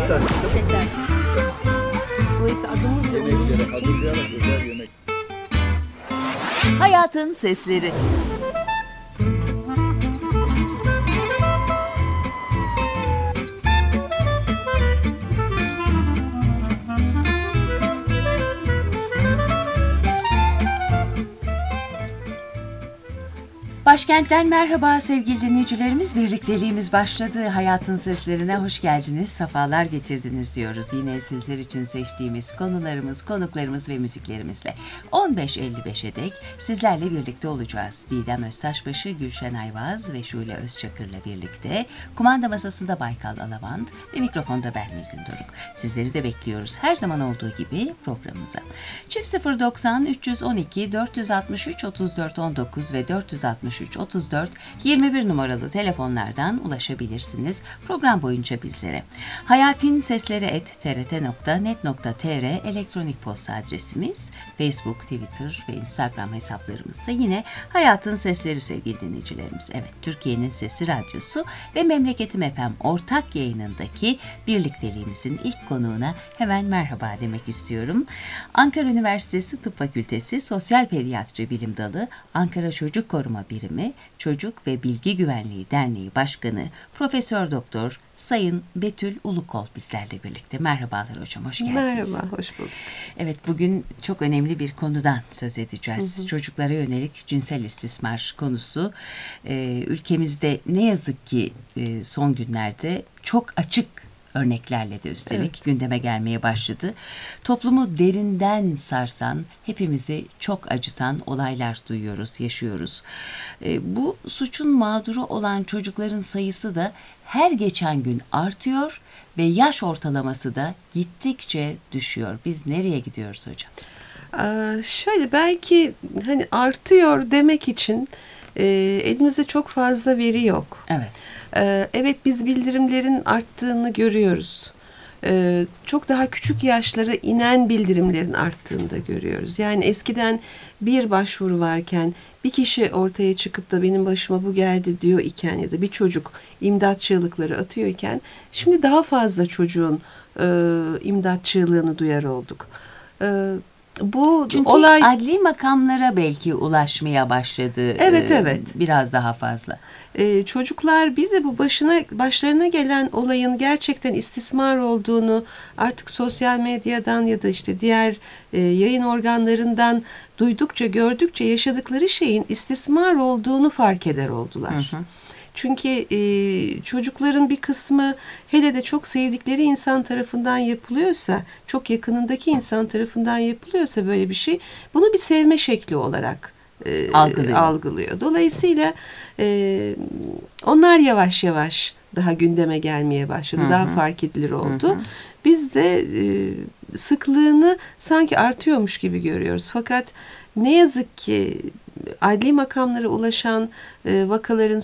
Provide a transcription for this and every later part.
Tekrar. Dolayısıyla adımız da Yemeklere hazırlayarak özel yemek. Hayatın Sesleri. Başkentten merhaba sevgili dinleyicilerimiz. Birlikteliğimiz başladı. Hayatın Seslerine hoş geldiniz, sefalar getirdiniz diyoruz. Yine sizler için seçtiğimiz konularımız, konuklarımız ve müziklerimizle 15.55'e dek sizlerle birlikte olacağız. Didem Öztaşbaşı, Gülşen Ayvaz ve Şule Özçakır'la birlikte kumanda masasında Baykal Alavant ve mikrofonda ben Nilgün Doruk. Sizleri de bekliyoruz her zaman olduğu gibi programımıza. Çift 090 312 463 34 19 ve 463 34 21 numaralı telefonlardan ulaşabilirsiniz program boyunca bizlere. hayatinsesleri@trt.net.tr elektronik posta adresimiz, Facebook, Twitter ve Instagram hesaplarımızsa yine Hayatın Sesleri sevgili dinleyicilerimiz. Evet, Türkiye'nin Sesi Radyosu ve Memleketim FM ortak yayınındaki birlikteliğimizin ilk konuğuna hemen merhaba demek istiyorum. Ankara Üniversitesi Tıp Fakültesi Sosyal Pediatri Bilim Dalı Ankara Çocuk Koruma Birimi Çocuk ve Bilgi Güvenliği Derneği Başkanı Profesör Doktor Sayın Betül Ulukol bizlerle birlikte. Merhabalar hocam, hoş geldiniz. Merhaba, hoş bulduk. Evet, bugün çok önemli bir konudan söz edeceğiz. Çocuklara yönelik cinsel istismar konusu. Ülkemizde ne yazık ki son günlerde çok açık örneklerle de üstelik gündeme gelmeye başladı. Toplumu derinden sarsan, hepimizi çok acıtan olaylar duyuyoruz, yaşıyoruz. Bu suçun mağduru olan çocukların sayısı da her geçen gün artıyor ve yaş ortalaması da gittikçe düşüyor. Biz nereye gidiyoruz hocam? Şöyle, belki hani artıyor demek için elimizde çok fazla veri yok. Evet. Evet, biz bildirimlerin arttığını görüyoruz. Çok daha küçük yaşlara inen bildirimlerin arttığını da görüyoruz. Yani eskiden bir başvuru varken bir kişi ortaya çıkıp da benim başıma bu geldi diyor iken ya da bir çocuk imdat çığlıkları atıyor iken şimdi daha fazla çocuğun imdat çığlığını duyar olduk. Bu çünkü olay adli makamlara belki ulaşmaya başladı. Evet. Biraz daha fazla. Çocuklar bir de bu başlarına gelen olayın gerçekten istismar olduğunu artık sosyal medyadan ya da işte diğer yayın organlarından duydukça, gördükçe yaşadıkları şeyin istismar olduğunu fark eder oldular. Hı hı. Çünkü çocukların bir kısmı hele de çok sevdikleri insan tarafından yapılıyorsa, çok yakınındaki insan tarafından yapılıyorsa böyle bir şey, bunu bir sevme şekli olarak algılıyor. Dolayısıyla onlar yavaş yavaş daha gündeme gelmeye başladı, daha fark edilir oldu. Biz de sıklığını sanki artıyormuş gibi görüyoruz. Fakat ne yazık ki adli makamlara ulaşan vakaların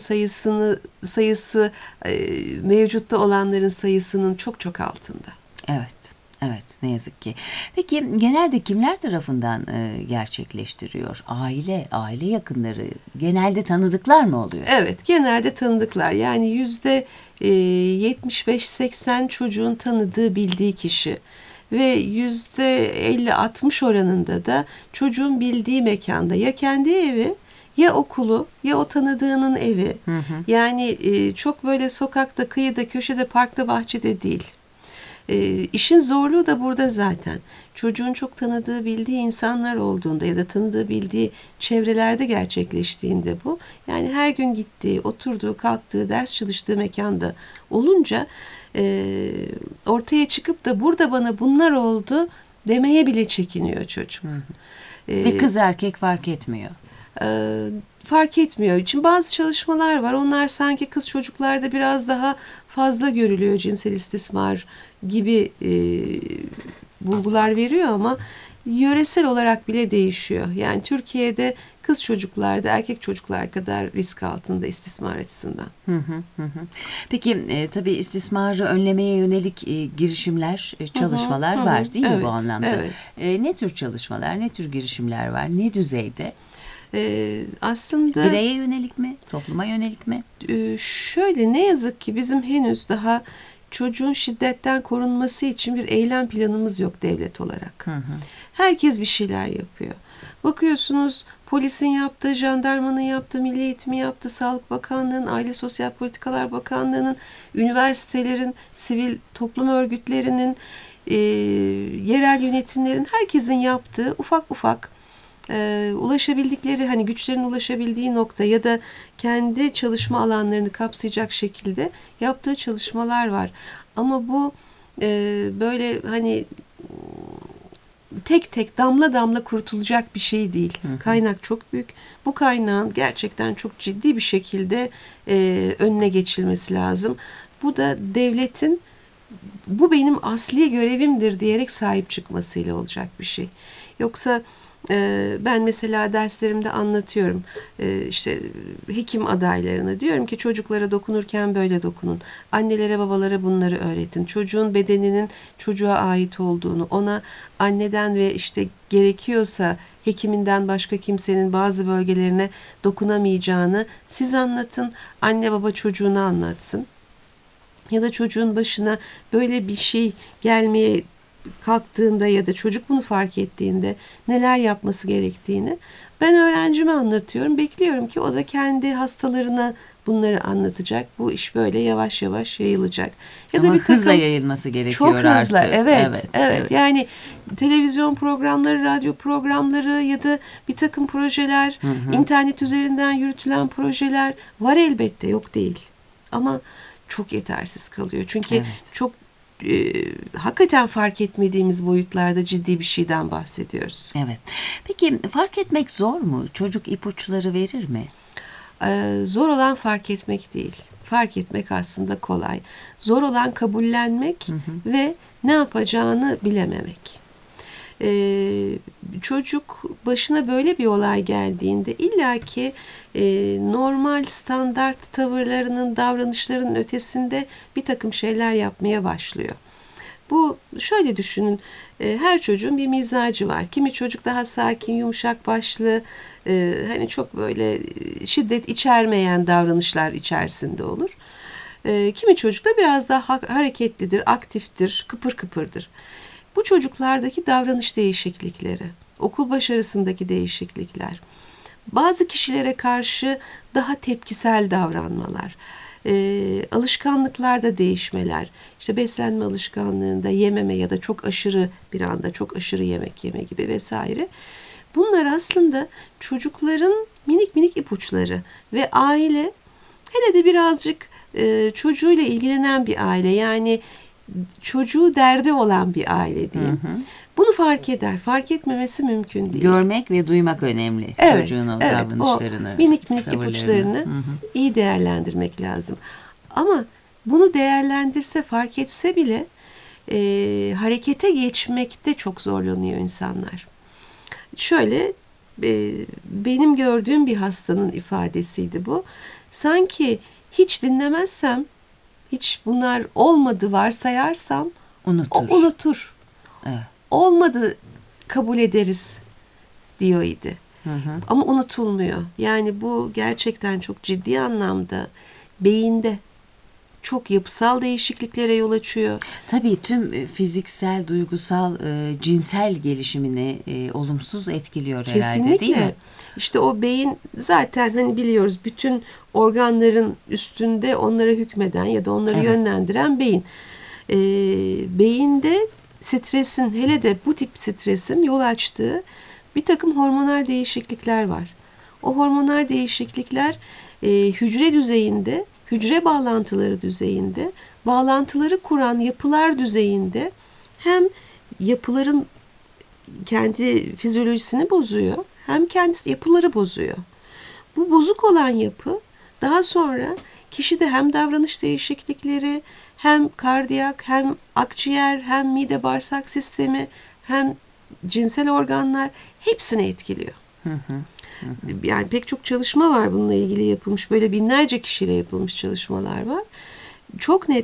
sayısı mevcutta olanların sayısının çok çok altında. Evet, ne yazık ki. Peki genelde kimler tarafından gerçekleştiriyor? Aile yakınları, genelde tanıdıklar mı oluyor? Evet, genelde tanıdıklar. Yani %75-80 çocuğun tanıdığı, bildiği kişi. Ve %50-60 oranında da çocuğun bildiği mekanda ya kendi evi, ya okulu, ya o tanıdığının evi. Hı hı. Yani çok böyle sokakta, kıyıda, köşede, parkta, bahçede değil. İşin zorluğu da burada zaten. Çocuğun çok tanıdığı, bildiği insanlar olduğunda ya da tanıdığı, bildiği çevrelerde gerçekleştiğinde bu. Yani her gün gittiği, oturduğu, kalktığı, ders çalıştığı mekanda olunca ortaya çıkıp da burada bana bunlar oldu demeye bile çekiniyor çocuk. Ve kız erkek fark etmiyor. Fark etmiyor. Için bazı çalışmalar var. Onlar sanki kız çocuklarda biraz daha fazla görülüyor, cinsel istismar gibi bulgular veriyor ama yöresel olarak bile değişiyor. Yani Türkiye'de kız çocuklarda erkek çocuklar kadar risk altında istismar açısından. Peki tabii istismarı önlemeye yönelik girişimler, çalışmalar var değil mi bu anlamda? Evet. Ne tür çalışmalar, ne tür girişimler var, ne düzeyde? Aslında bireye yönelik mi, topluma yönelik mi? Şöyle, ne yazık ki bizim henüz daha çocuğun şiddetten korunması için bir eylem planımız yok devlet olarak. Herkes bir şeyler yapıyor. Bakıyorsunuz polisin yaptığı, jandarmanın yaptığı, Milli Eğitim'in yaptığı, Sağlık Bakanlığı'nın, Aile Sosyal Politikalar Bakanlığı'nın, üniversitelerin, sivil toplum örgütlerinin, yerel yönetimlerin, herkesin yaptığı ufak ufak ulaşabildikleri, hani güçlerin ulaşabildiği nokta ya da kendi çalışma alanlarını kapsayacak şekilde yaptığı çalışmalar var. Ama bu böyle hani tek tek damla damla kurutulacak bir şey değil. Kaynak çok büyük. Bu kaynağın gerçekten çok ciddi bir şekilde önüne geçilmesi lazım. Bu da devletin bu benim asli görevimdir diyerek sahip çıkmasıyla olacak bir şey. Yoksa ben mesela derslerimde anlatıyorum, işte hekim adaylarına diyorum ki çocuklara dokunurken böyle dokunun. Annelere babalara bunları öğretin. Çocuğun bedeninin çocuğa ait olduğunu, ona anneden ve işte gerekiyorsa hekiminden başka kimsenin bazı bölgelerine dokunamayacağını siz anlatın. Anne baba çocuğuna anlatsın. Ya da çocuğun başına böyle bir şey gelmeye kalktığında ya da çocuk bunu fark ettiğinde neler yapması gerektiğini ben öğrencime anlatıyorum. Bekliyorum ki o da kendi hastalarına bunları anlatacak. Bu iş böyle yavaş yavaş yayılacak. Ya ama da bir takım, hızla yayılması gerekiyor çok hızlı, artık. Evet. Yani televizyon programları, radyo programları ya da bir takım projeler, internet üzerinden yürütülen projeler var elbette, yok değil. Ama çok yetersiz kalıyor. Çünkü çok hakikaten fark etmediğimiz boyutlarda ciddi bir şeyden bahsediyoruz. Evet. Peki fark etmek zor mu? Çocuk ipuçları verir mi? Zor olan fark etmek değil. Fark etmek aslında kolay. Zor olan kabullenmek ve ne yapacağını bilememek. Çocuk başına böyle bir olay geldiğinde illaki normal standart tavırlarının, davranışlarının ötesinde bir takım şeyler yapmaya başlıyor. Bu şöyle düşünün, her çocuğun bir mizacı var. Kimi çocuk daha sakin, yumuşak başlı, hani çok böyle şiddet içermeyen davranışlar içerisinde olur. Kimi çocuk da biraz daha hareketlidir, aktiftir, kıpır kıpırdır. Bu çocuklardaki davranış değişiklikleri, okul başarısındaki değişiklikler, bazı kişilere karşı daha tepkisel davranmalar, alışkanlıklarda değişmeler, işte beslenme alışkanlığında yememe ya da çok aşırı bir anda çok aşırı yemek yeme gibi vesaire. Bunlar aslında çocukların minik minik ipuçları ve aile, hele de birazcık çocuğuyla ilgilenen bir aile, yani çocuğu derdi olan bir aile diyeyim. Bunu fark eder. Fark etmemesi mümkün değil. Görmek ve duymak önemli. Çocuğun o davranışlarını, o minik minik ipuçlarını iyi değerlendirmek lazım. Ama bunu değerlendirse, fark etse bile harekete geçmekte çok zorlanıyor insanlar. Şöyle, benim gördüğüm bir hastanın ifadesiydi bu. Sanki hiç dinlemezsem, hiç bunlar olmadı varsayarsam unutur. Evet. Olmadı kabul ederiz diyor idi. Ama unutulmuyor. Yani bu gerçekten çok ciddi anlamda beyinde çok yapısal değişikliklere yol açıyor. Tabii tüm fiziksel, duygusal, cinsel gelişimini olumsuz etkiliyor herhalde. Kesinlikle. Değil mi? İşte o beyin zaten hani biliyoruz bütün organların üstünde onlara hükmeden ya da onları yönlendiren beyin. Beyinde stresin, hele de bu tip stresin yol açtığı bir takım hormonal değişiklikler var. O hormonal değişiklikler hücre düzeyinde, hücre bağlantıları düzeyinde, bağlantıları kuran yapılar düzeyinde hem yapıların kendi fizyolojisini bozuyor, hem kendi yapıları bozuyor. Bu bozuk olan yapı daha sonra kişide hem davranış değişiklikleri, hem kardiyak, hem akciğer, hem mide bağırsak sistemi, hem cinsel organlar hepsini etkiliyor. Yani pek çok çalışma var bununla ilgili yapılmış. Böyle binlerce kişiyle yapılmış çalışmalar var. Çok net,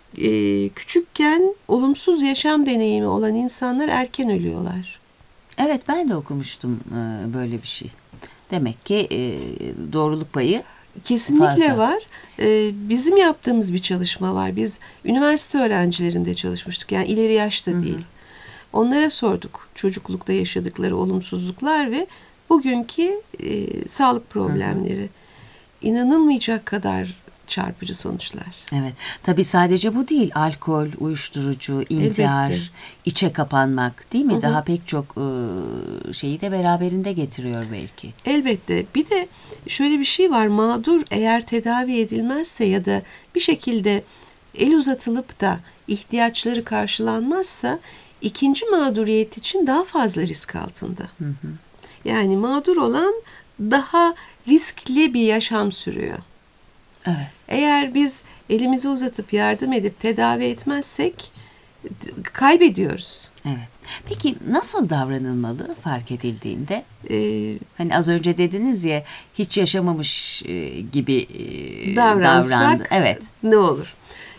küçükken olumsuz yaşam deneyimi olan insanlar erken ölüyorlar. Evet, ben de okumuştum böyle bir şey. Demek ki doğruluk payı Kesinlikle fazla. var. Bizim yaptığımız bir çalışma var. Biz üniversite öğrencilerinde çalışmıştık. Yani ileri yaşta değil. Onlara sorduk çocuklukta yaşadıkları olumsuzluklar ve bugünkü sağlık problemleri. İnanılmayacak kadar çarpıcı sonuçlar. Evet. Tabii sadece bu değil. Alkol, uyuşturucu, intihar, Elbette. içe kapanmak değil mi? Daha pek çok şeyi de beraberinde getiriyor belki. Elbette. Bir de şöyle bir şey var. Mağdur eğer tedavi edilmezse ya da bir şekilde el uzatılıp da ihtiyaçları karşılanmazsa ikinci mağduriyet için daha fazla risk altında. Yani mağdur olan daha riskli bir yaşam sürüyor. Evet. Eğer biz elimizi uzatıp yardım edip tedavi etmezsek kaybediyoruz. Evet. Peki nasıl davranılmalı fark edildiğinde? Ee, Hani az önce dediniz ya hiç yaşamamış gibi davransak davrandı. Evet. ne olur?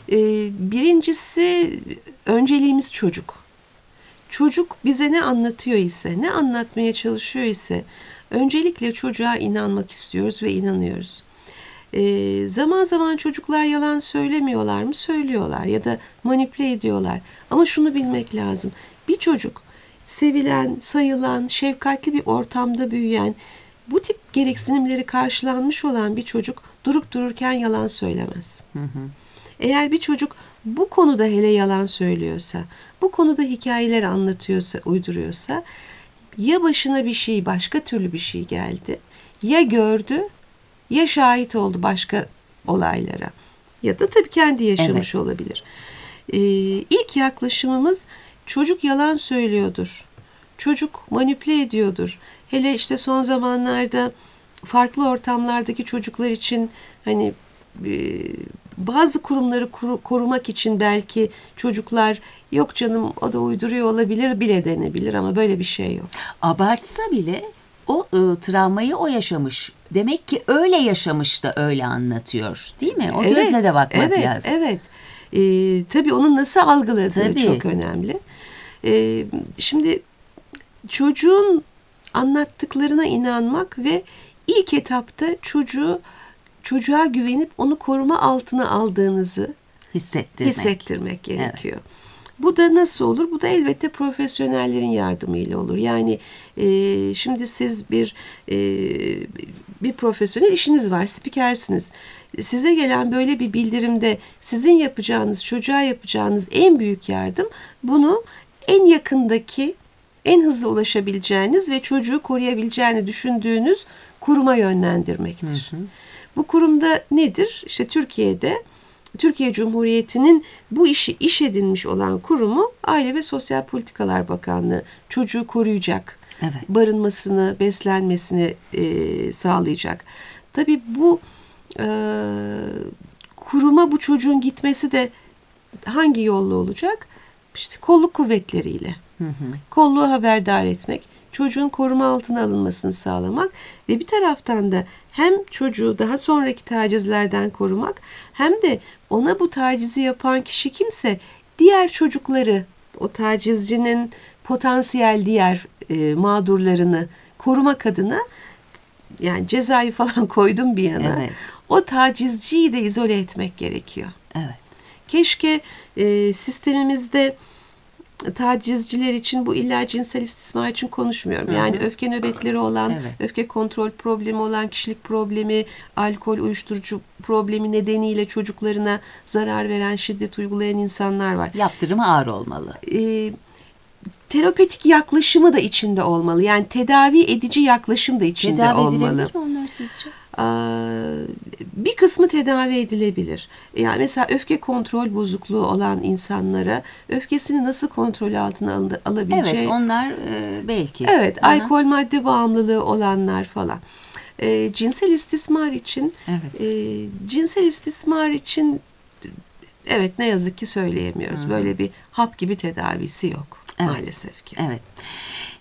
Birincisi önceliğimiz çocuk. Çocuk bize ne anlatıyor ise, ne anlatmaya çalışıyor ise öncelikle çocuğa inanmak istiyoruz ve inanıyoruz. Zaman zaman çocuklar yalan söylemiyorlar mı? Söylüyorlar ya da manipüle ediyorlar. Ama şunu bilmek lazım. Bir çocuk sevilen, sayılan, şefkatli bir ortamda büyüyen, bu tip gereksinimleri karşılanmış olan bir çocuk durup dururken yalan söylemez. Eğer bir çocuk bu konuda hele yalan söylüyorsa, bu konuda hikayeler anlatıyorsa, uyduruyorsa, ya başına bir şey, başka türlü bir şey geldi, ya gördü, ya şahit oldu başka olaylara, ya da tabii kendi yaşamış olabilir. İlk yaklaşımımız çocuk yalan söylüyordur, çocuk manipüle ediyordur. Hele işte son zamanlarda farklı ortamlardaki çocuklar için hani bazı kurumları korumak için belki çocuklar yok canım o da uyduruyor olabilir bile denebilir ama böyle bir şey yok. Abartsa bile o travmayı o yaşamış. Demek ki öyle yaşamış da öyle anlatıyor. Değil mi? O gözle de bakmak lazım. Evet. Tabii onun nasıl algıladığı Tabii. çok önemli. Şimdi çocuğun anlattıklarına inanmak ve ilk etapta çocuğa güvenip onu koruma altına aldığınızı hissettirmek gerekiyor. Evet. Bu da nasıl olur? Bu da elbette profesyonellerin yardımıyla olur. Yani şimdi siz bir profesyonel işiniz var, spikersiniz. Size gelen böyle bir bildirimde sizin yapacağınız, çocuğa yapacağınız en büyük yardım bunu en yakındaki, en hızlı ulaşabileceğiniz ve çocuğu koruyabileceğini düşündüğünüz kuruma yönlendirmektir. Bu kurumda nedir? İşte Türkiye Cumhuriyeti'nin bu işi iş edinmiş olan kurumu Aile ve Sosyal Politikalar Bakanlığı. Çocuğu koruyacak, barınmasını, beslenmesini sağlayacak. Tabii bu kuruma bu çocuğun gitmesi de hangi yolla olacak? İşte kolluk kuvvetleriyle. Kolluğu haberdar etmek, çocuğun koruma altına alınmasını sağlamak ve bir taraftan da hem çocuğu daha sonraki tacizlerden korumak hem de ona bu tacizi yapan kişi kimse diğer çocukları, o tacizcinin potansiyel diğer mağdurlarını korumak adına, yani cezayı falan koydum bir yana, o tacizciyi de izole etmek gerekiyor. Evet. Keşke sistemimizde tacizciler için, bu illa cinsel istismar için konuşmuyorum. Yani öfke nöbetleri olan, öfke kontrol problemi olan, kişilik problemi, alkol, uyuşturucu problemi nedeniyle çocuklarına zarar veren, şiddet uygulayan insanlar var. Yaptırımı ağır olmalı. Terapötik yaklaşımı da içinde olmalı. Yani tedavi edici yaklaşım da içinde olmalı. Tedavi edilebilir mi onlar sizce? Bir kısmı tedavi edilebilir. Yani mesela öfke kontrol bozukluğu olan insanlara öfkesini nasıl kontrol altına alabileceği. Evet, onlar belki. Evet, alkol madde bağımlılığı olanlar falan. Cinsel istismar için, evet ne yazık ki söyleyemiyoruz. Böyle bir hap gibi tedavisi yok maalesef ki. Evet.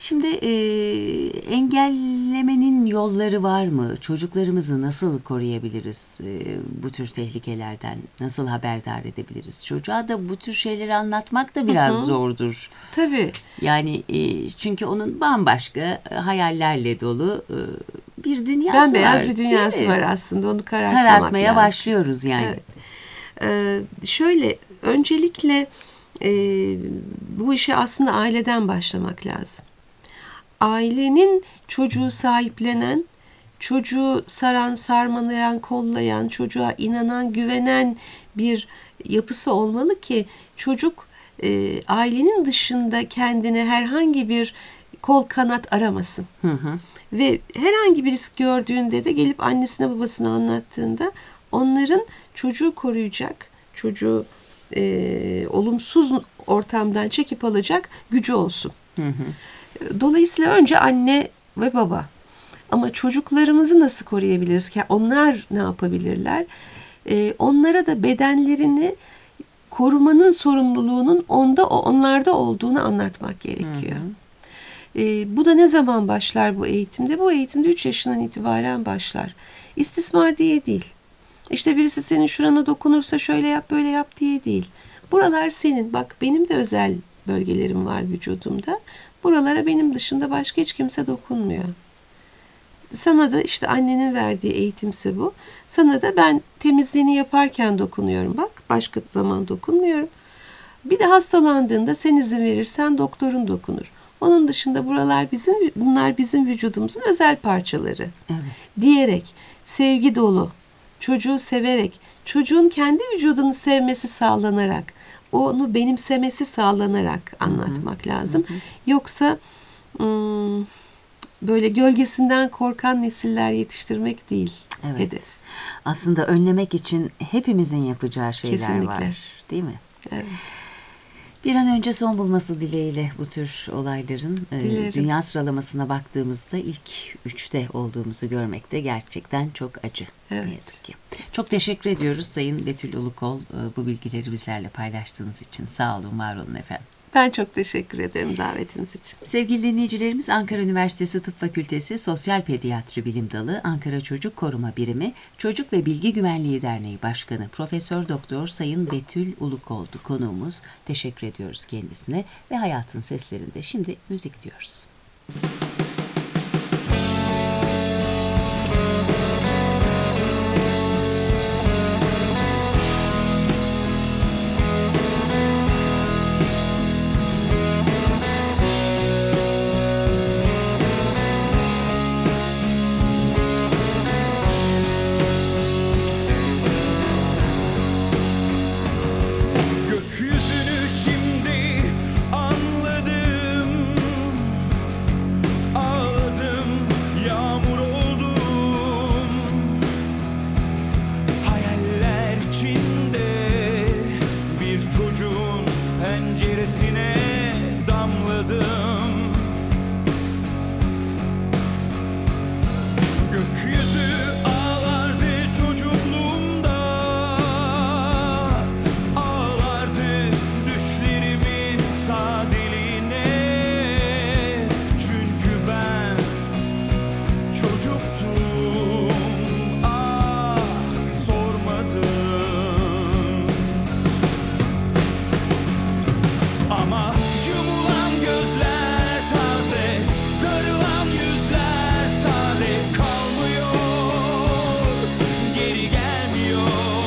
Şimdi engellemenin yolları var mı? Çocuklarımızı nasıl koruyabiliriz bu tür tehlikelerden? Nasıl haberdar edebiliriz? Çocuğa da bu tür şeyleri anlatmak da biraz zordur. Tabii. Yani çünkü onun bambaşka hayallerle dolu bir dünyası var. Bembeyaz bir dünyası var aslında. Onu karartmaya lazım. Başlıyoruz yani. Evet. Şöyle, öncelikle bu işe aslında aileden başlamak lazım. Ailenin çocuğu sahiplenen, çocuğu saran, sarmalayan, kollayan, çocuğa inanan, güvenen bir yapısı olmalı ki çocuk ailenin dışında kendine herhangi bir kol kanat aramasın. Ve herhangi bir risk gördüğünde de gelip annesine babasına anlattığında onların çocuğu koruyacak, çocuğu olumsuz ortamdan çekip alacak gücü olsun. Dolayısıyla önce anne ve baba. Ama çocuklarımızı nasıl koruyabiliriz ki? Onlar ne yapabilirler? Onlara da bedenlerini korumanın sorumluluğunun onlarda olduğunu anlatmak gerekiyor. Bu da ne zaman başlar bu eğitimde? Bu eğitimde 3 yaşından itibaren başlar. İstismar diye değil. İşte birisi senin şurana dokunursa şöyle yap böyle yap diye değil. Buralar senin. Bak benim de özel bölgelerim var vücudumda. Buralara benim dışında başka hiç kimse dokunmuyor. Sana da işte annenin verdiği eğitimse bu. Sana da ben temizliğini yaparken dokunuyorum. Bak başka zaman dokunmuyorum. Bir de hastalandığında sen izin verirsen doktorun dokunur. Onun dışında bunlar bizim vücudumuzun özel parçaları. Evet. Diyerek, sevgi dolu, çocuğu severek, çocuğun kendi vücudunu sevmesi sağlanarak, onu benimsemesi sağlanarak anlatmak lazım. Yoksa böyle gölgesinden korkan nesiller yetiştirmek değil. Evet. Hedef. Aslında önlemek için hepimizin yapacağı şeyler Kesinlikle var, değil mi? Evet. Bir an önce son bulması dileğiyle bu tür olayların dünya sıralamasına baktığımızda ilk 3'te olduğumuzu görmek de gerçekten çok acı. Evet. Ne yazık ki. Çok teşekkür ediyoruz Sayın Betül Ulukol bu bilgileri bizlerle paylaştığınız için. Sağ olun, var olun efendim. Ben çok teşekkür ederim davetiniz için. Sevgili dinleyicilerimiz, Ankara Üniversitesi Tıp Fakültesi Sosyal Pediatri Bilim Dalı Ankara Çocuk Koruma Birimi Çocuk ve Bilgi Güvenliği Derneği Başkanı Profesör Doktor Sayın Betül Ulukol'du konuğumuz. Teşekkür ediyoruz kendisine ve Hayatın Seslerinde şimdi müzik diyoruz. Gökyüzünü şimdi anladım, ağladım, yağmur oldum. Hayaller içinde bir çocuğun penceresine damladım. Gökyüzü ağlardı çocukluğumda, ağlardı düşlerimin sadeliğine. Çünkü ben çocuktum, ah sormadım. Ama yumulan gözler taze, darılan yüzler sade kalmıyor, geri gelmiyor.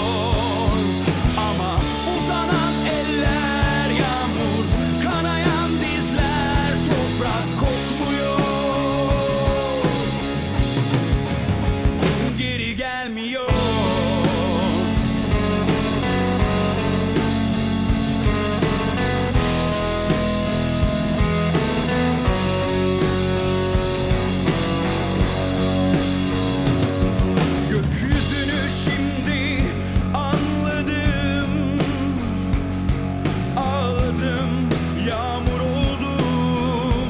Ama uzanan eller yağmur, kanayan dizler toprak kokmuyor, geri gelmiyor. Gökyüzünü şimdi anladım, ağladım, yağmur oldum.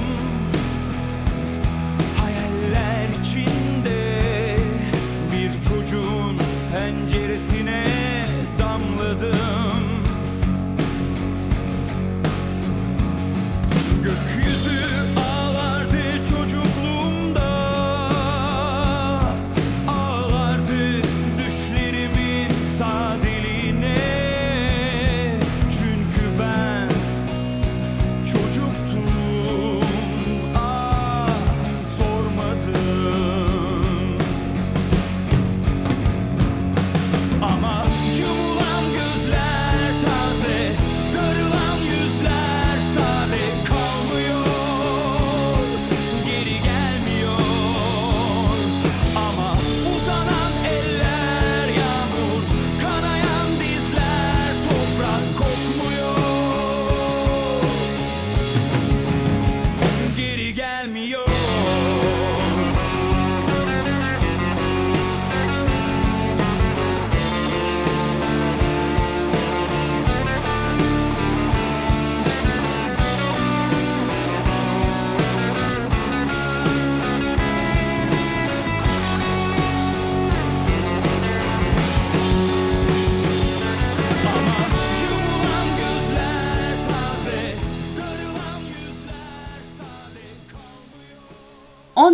Hayaller içinde bir çocuğun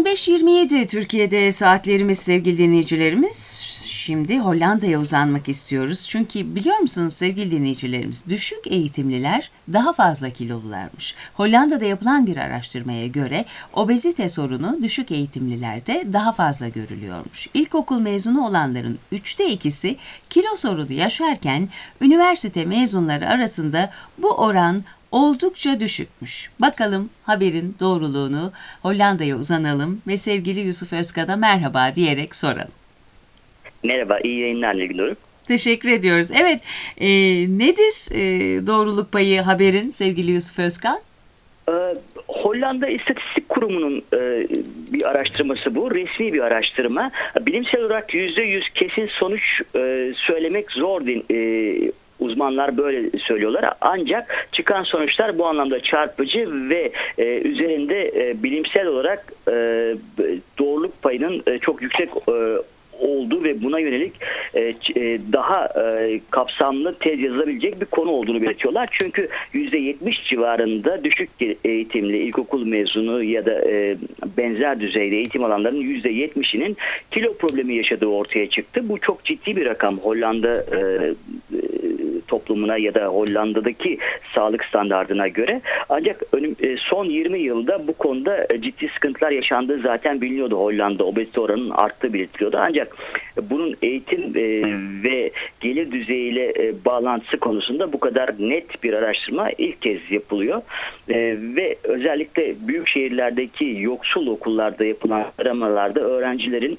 15.27 Türkiye'de saatlerimiz sevgili dinleyicilerimiz. Şimdi Hollanda'ya uzanmak istiyoruz. Çünkü biliyor musunuz sevgili dinleyicilerimiz, düşük eğitimliler daha fazla kilolularmış. Hollanda'da yapılan bir araştırmaya göre obezite sorunu düşük eğitimlilerde daha fazla görülüyormuş. İlkokul mezunu olanların 2/3'ü kilo sorunu yaşarken üniversite mezunları arasında bu oran oldukça düşükmüş. Bakalım haberin doğruluğunu, Hollanda'ya uzanalım ve sevgili Yusuf Özkan'a merhaba diyerek soralım. Merhaba, iyi yayınlar Nilgün Doruk. Teşekkür ediyoruz. Evet, nedir doğruluk payı haberin sevgili Yusuf Özkan? Hollanda İstatistik Kurumu'nun bir araştırması bu. Resmi bir araştırma. Bilimsel olarak %100 kesin sonuç söylemek zor uzmanlar böyle söylüyorlar. Ancak çıkan sonuçlar bu anlamda çarpıcı ve üzerinde bilimsel olarak doğruluk payının çok yüksek oldu ve buna yönelik daha kapsamlı tez yazılabilecek bir konu olduğunu belirtiyorlar. Çünkü %70 civarında düşük eğitimli ilkokul mezunu ya da benzer düzeyde eğitim alanlarının %70'inin kilo problemi yaşadığı ortaya çıktı. Bu çok ciddi bir rakam Hollanda toplumuna ya da Hollanda'daki sağlık standardına göre. Ancak son 20 yılda bu konuda ciddi sıkıntılar yaşandığı zaten biliniyordu. Hollanda obezite oranının arttığı belirtiliyordu. Ancak bunun eğitim ve gelir düzeyiyle bağlantısı konusunda bu kadar net bir araştırma ilk kez yapılıyor. Ve özellikle büyük şehirlerdeki yoksul okullarda yapılan aramalarda öğrencilerin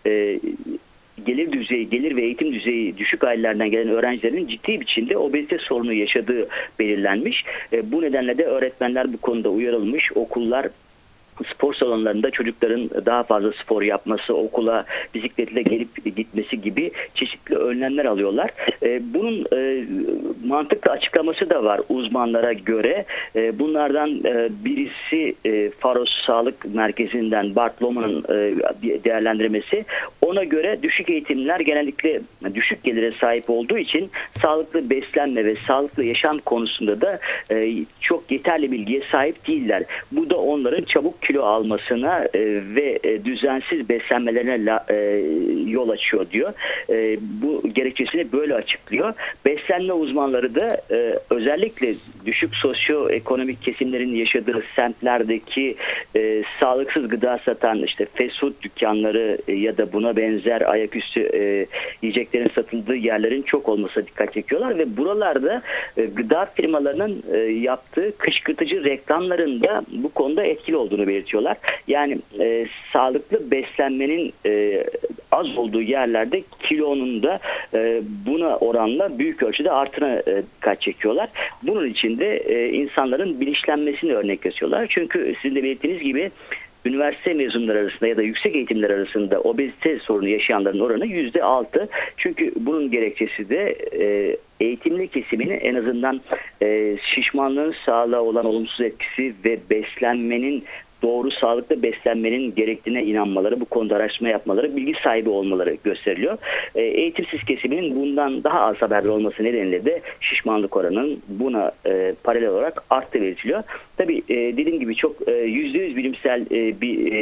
gelir ve eğitim düzeyi düşük ailelerden gelen öğrencilerin ciddi biçimde obezite sorunu yaşadığı belirlenmiş. Bu nedenle de öğretmenler bu konuda uyarılmış. Okullar spor salonlarında çocukların daha fazla spor yapması, okula bisikletle gelip gitmesi gibi çeşitli önlemler alıyorlar. Bunun mantıklı açıklaması da var uzmanlara göre. Bunlardan birisi Faros Sağlık Merkezi'nden Bart Lohmann'ın değerlendirmesi. Ona göre düşük eğitimliler genellikle düşük gelire sahip olduğu için sağlıklı beslenme ve sağlıklı yaşam konusunda da çok yeterli bilgiye sahip değiller. Bu da onların çabuk kilo almasına ve düzensiz beslenmelerine yol açıyor diyor. Bu gerekçesini böyle açıklıyor. Beslenme uzmanları da özellikle düşük sosyoekonomik kesimlerin yaşadığı semtlerdeki sağlıksız gıda satan işte fast food dükkanları ya da buna benzer ayaküstü yiyeceklerin satıldığı yerlerin çok olmasına dikkat çekiyorlar ve buralarda gıda firmalarının yaptığı kışkırtıcı reklamların da bu konuda etkili olduğunu belirtiyorlar. Yani sağlıklı beslenmenin az olduğu yerlerde kilonun da buna oranla büyük ölçüde artına dikkat çekiyorlar. Bunun için de insanların bilinçlenmesini örnek gösteriyorlar. Çünkü sizin de belirttiğiniz gibi üniversite mezunları arasında ya da yüksek eğitimler arasında obezite sorunu yaşayanların oranı %6. Çünkü bunun gerekçesi de eğitimli kesiminin en azından şişmanlığın sağlığa olan olumsuz etkisi ve beslenmenin doğru sağlıklı beslenmenin gerektiğine inanmaları, bu konuda araştırma yapmaları, bilgi sahibi olmaları gösteriliyor. Eğitimsiz kesiminin bundan daha az haberdar olması nedeniyle de şişmanlık oranının buna paralel olarak arttığı belirtiliyor. Tabii dediğim gibi çok %100 bilimsel bir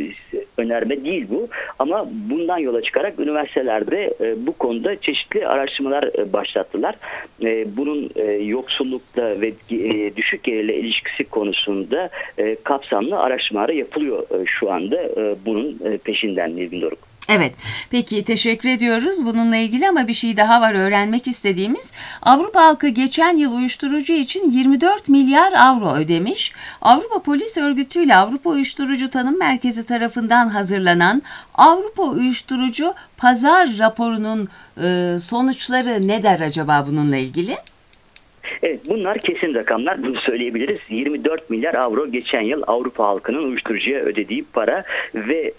önerme değil bu. Ama bundan yola çıkarak üniversitelerde bu konuda çeşitli araştırmalar başlattılar. Bunun yoksullukla ve düşük gelirle ilişkisi konusunda kapsamlı araştırmalar yapılıyor şu anda bunun peşinden Nilgün Doruk. Evet, peki teşekkür ediyoruz bununla ilgili ama bir şey daha var öğrenmek istediğimiz. Avrupa halkı geçen yıl uyuşturucu için 24 milyar avro ödemiş. Avrupa Polis Örgütü ile Avrupa Uyuşturucu Tanım Merkezi tarafından hazırlanan Avrupa Uyuşturucu Pazar raporunun sonuçları ne der acaba bununla ilgili? Evet, bunlar kesin rakamlar, bunu söyleyebiliriz. 24 milyar avro geçen yıl Avrupa halkının uyuşturucuya ödediği para ve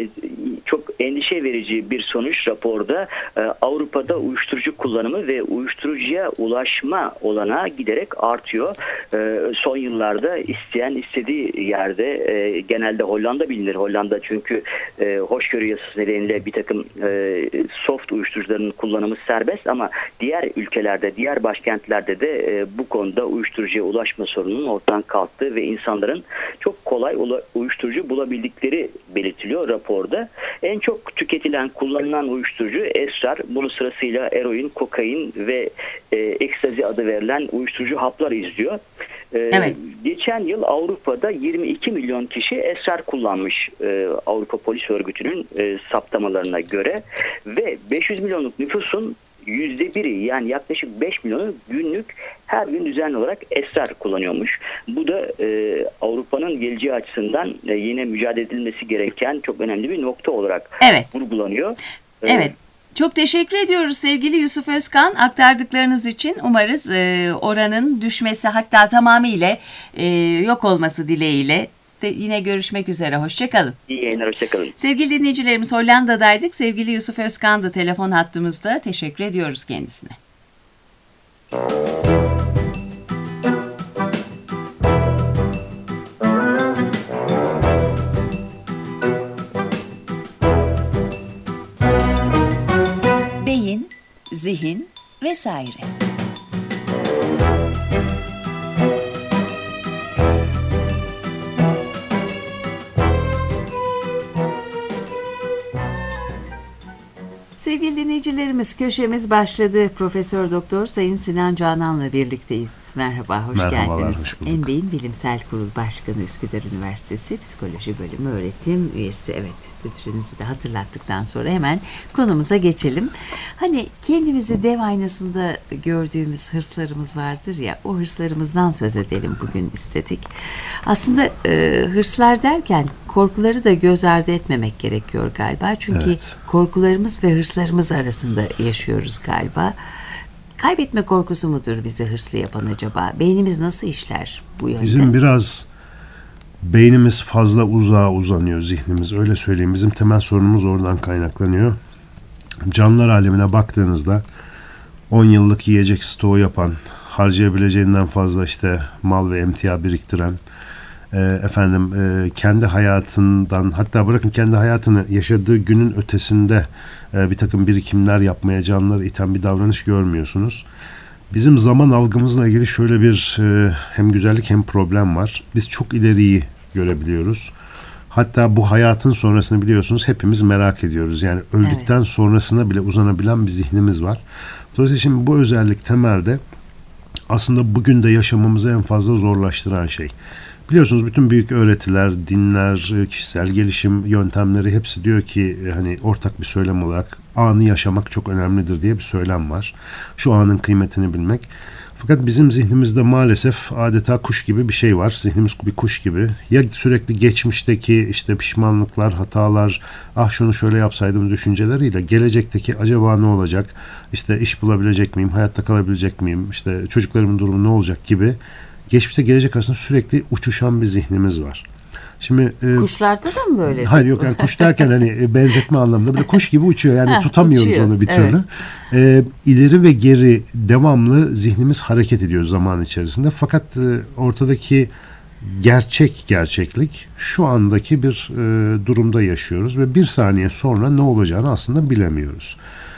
çok endişe verici bir sonuç raporda Avrupa'da uyuşturucu kullanımı ve uyuşturucuya ulaşma olanağı giderek artıyor. Son yıllarda isteyen istediği yerde genelde Hollanda bilinir. Hollanda çünkü hoşgörü yasası nedeniyle bir takım soft uyuşturucuların kullanımı serbest ama diğer ülkelerde, diğer başkentlerde de bu konuda uyuşturucuya ulaşma sorununun ortadan kalktığı ve insanların çok kolay uyuşturucu bulabildikleri belirtiliyor raporda. En çok tüketilen, kullanılan uyuşturucu esrar, bunun sırasıyla eroin, kokain ve ekstazi adı verilen uyuşturucu haplar izliyor. Evet. Geçen yıl Avrupa'da 22 milyon kişi esrar kullanmış Avrupa Polis Örgütü'nün saptamalarına göre ve 500 milyonluk nüfusun %1'i, yani yaklaşık 5 milyonu günlük her gün düzenli olarak esrar kullanıyormuş. Bu da Avrupa'nın geleceği açısından yine mücadele edilmesi gereken çok önemli bir nokta olarak vurgulanıyor. Evet. Çok teşekkür ediyoruz sevgili Yusuf Özkan aktardıklarınız için. Umarız oranın düşmesi, hatta tamamıyla yok olması dileğiyle. Yine görüşmek üzere. Hoşçakalın. İyi yayınlar, hoşçakalın. Sevgili dinleyicilerimiz, Hollanda'daydık. Sevgili Yusuf Özkan'dı telefon hattımızda. Teşekkür ediyoruz kendisine. Beyin, zihin vesaire. Sevgili dinleyicilerimiz, köşemiz başladı. Profesör Doktor Sayın Sinan Canan'la birlikteyiz. Merhaba, hoş geldiniz. Hoş bulduk. Enbeyin Bilimsel Kurul Başkanı, Üsküdar Üniversitesi Psikoloji Bölümü öğretim üyesi. Evet, titrinizi de hatırlattıktan sonra hemen konumuza geçelim. Hani kendimizi dev aynasında gördüğümüz hırslarımız vardır ya, o hırslarımızdan söz edelim bugün istedik. Aslında hırslar derken korkuları da göz ardı etmemek gerekiyor galiba. Çünkü korkularımız ve hırslarımız arasında yaşıyoruz galiba. Kaybetme korkusu mudur bizi hırslı yapan acaba? Beynimiz nasıl işler bu yönde? Bizim biraz beynimiz fazla uzağa uzanıyor, zihnimiz. Öyle söyleyeyim. Bizim temel sorunumuz oradan kaynaklanıyor. Canlılar alemine baktığınızda 10 yıllık yiyecek stoğu yapan, harcayabileceğinden fazla işte mal ve emtia biriktiren, kendi hayatından, hatta bırakın kendi hayatını, yaşadığı günün ötesinde bir takım birikimler yapmaya canlıları iten bir davranış görmüyorsunuz. Bizim zaman algımızla ilgili şöyle bir hem güzellik hem problem var. Biz çok ileriyi görebiliyoruz. Hatta bu hayatın sonrasını biliyorsunuz hepimiz merak ediyoruz. Yani öldükten sonrasına bile uzanabilen bir zihnimiz var. Dolayısıyla şimdi bu özellik temelde aslında bugün de yaşamamızı en fazla zorlaştıran şey. Biliyorsunuz bütün büyük öğretiler, dinler, kişisel gelişim yöntemleri hepsi diyor ki hani ortak bir söylem olarak anı yaşamak çok önemlidir diye bir söylem var. Şu anın kıymetini bilmek. Fakat bizim zihnimizde maalesef adeta kuş gibi bir şey var. Zihnimiz bir kuş gibi. Ya sürekli geçmişteki işte pişmanlıklar, hatalar, ah şunu şöyle yapsaydım düşünceleriyle gelecekteki acaba ne olacak? İşte iş bulabilecek miyim? Hayatta kalabilecek miyim? İşte çocuklarımın durumu ne olacak gibi. Geçmişte gelecek arasında sürekli uçuşan bir zihnimiz var. Şimdi kuşlarda da mı böyle? Hayır yok, yani kuş derken hani benzetme anlamında böyle kuş gibi uçuyor. Yani tutamıyoruz uçuyor, onu bir türlü. İleri ve geri devamlı zihnimiz hareket ediyor zaman içerisinde. Fakat ortadaki gerçeklik şu andaki bir durumda yaşıyoruz ve bir saniye sonra ne olacağını aslında bilemiyoruz.